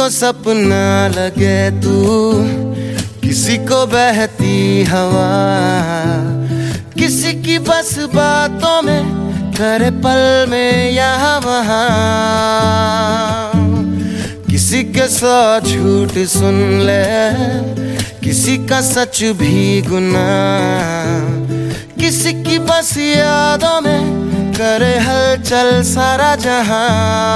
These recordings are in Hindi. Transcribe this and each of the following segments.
को सपना लगे तू, किसी को बहती हवा, किसी की बस बातों में करे पल में यहाँ वहाँ, किसी के सौ झूठ सुन ले, किसी का सच भी गुनाह, किसी की बस यादों में करे हलचल सारा जहां।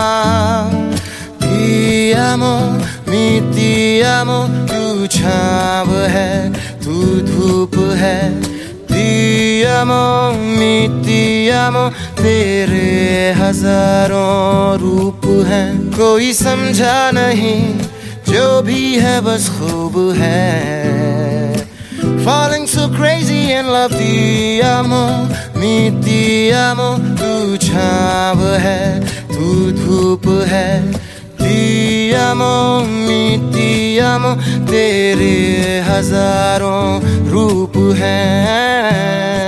Ti amo, ti amo, तू छाँव है, तू धूप है। Ti amo, ti amo, तेरे हजारों रूप हैं। कोई समझा नहीं, जो भी है बस खूब है। Falling so crazy in love, ti amo, ti amo, तू छाँव है, तू धूप है। Ti amo, ti amo, तेरे हजारों रूप हैं।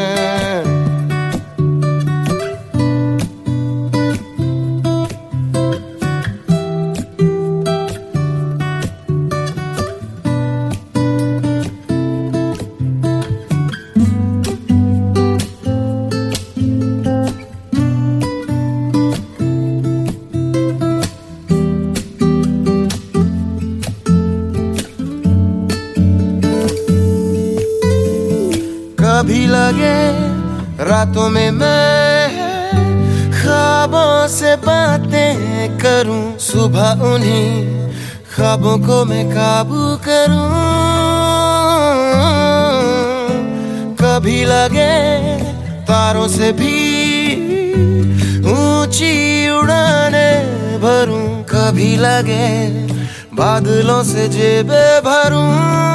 कभी लगे रातों में मैं ख्वाबों से बातें करूं, सुबह उन्हीं ख्वाबों को मैं काबू करूं। कभी लगे तारों से भी ऊंची उड़ाने भरूं, कभी लगे बादलों से जेबें भरूं।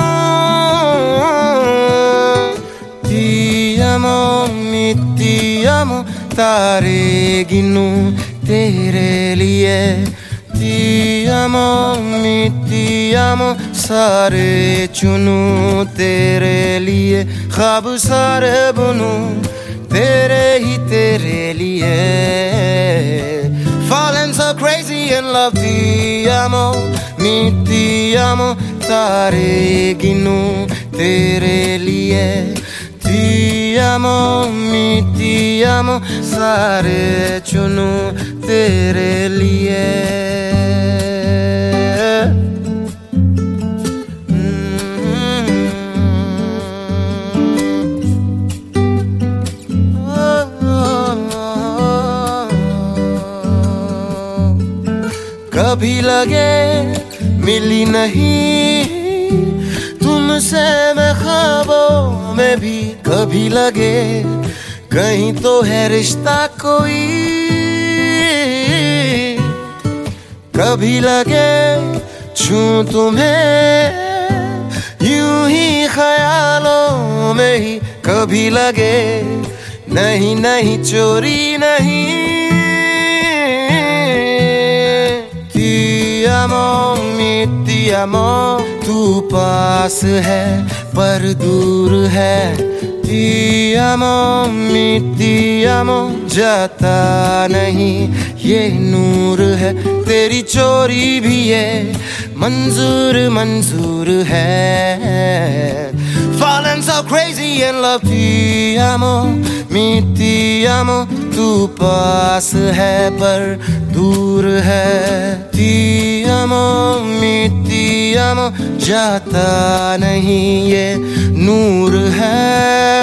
Ti amo, ti amo, तारे गिनूं तेरे लिए। Ti amo, ti amo, सारे चुनूं तेरे लिए। ख्वाब सारे बुनूं तेरे लिए। Falling so crazy in love, ti amo, ti amo, तारे गिनूं तेरे लिए। Ti amo, ti amo, सारे चुनूं तेरे लिए। कभी लगे मिली नहीं तुमसे मैं ख्वाबों में भी, कभी लगे कहीं तो है रिश्ता कोई, कभी लगे छूं तुम्हें यूं ही ख्यालों में ही, कभी लगे नहीं नहीं चोरी नहीं। Ti amo, ti amo, तू पास है पर दूर है। Ti amo, ti amo, जाता नहीं ये नूर है। तेरी चोरी भी ये मंजूर है। Falling so crazy in love, ti amo, ti amo, तू पास है पर दूर है। Ti amo, ti amo, जाता नहीं ये नूर है।